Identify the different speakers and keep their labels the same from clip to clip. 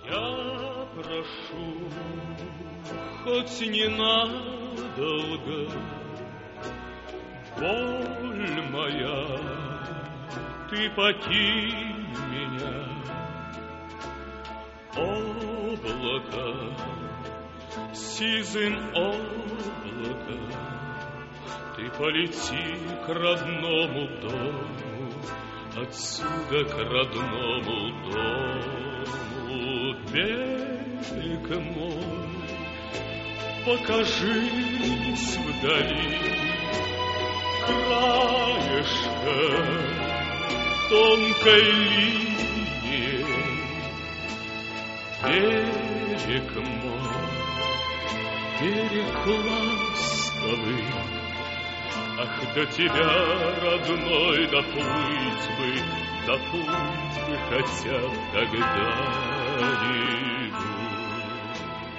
Speaker 1: Я прошу, хоть ненадолго, боль моя, ты покинь меня. Облако, сизым облако, ты полети к родному дому, отсюда к родному дому. Берег мой, покажись вдали, краешко тонкой линии. Берег мой, берег ласковый, ах, до тебя, родной, доплыть бы хотя б когда-нибудь.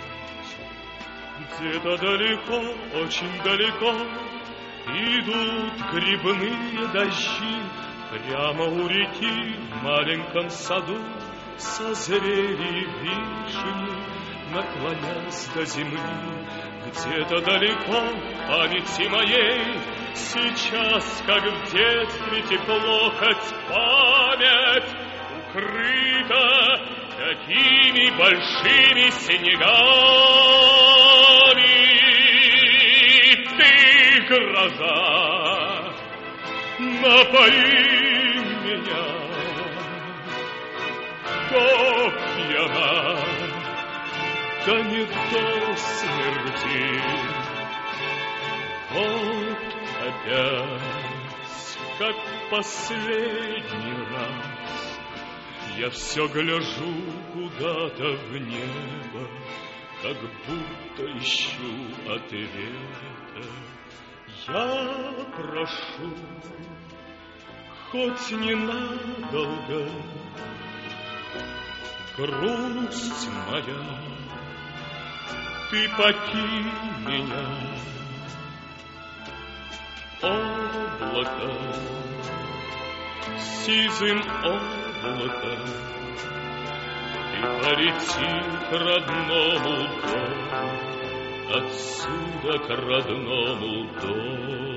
Speaker 1: Где-то далеко, очень далеко идут грибные дожди, прямо у реки в маленьком саду созрели вишни, наклонясь до земли. Где-то далеко в памяти моей сейчас, как в детстве, тепло, хоть память укрыта такими большими снегами. Ты, гроза, напои меня до пьяна, да не до смерти. Вот опять, как в последний раз, я все гляжу куда-то в небо, как будто ищу ответа. Я прошу, хоть ненадолго, грусть моя, ты покинь меня. Облако, сизым облако, ты полети к родному дому, отсюда к родному дому.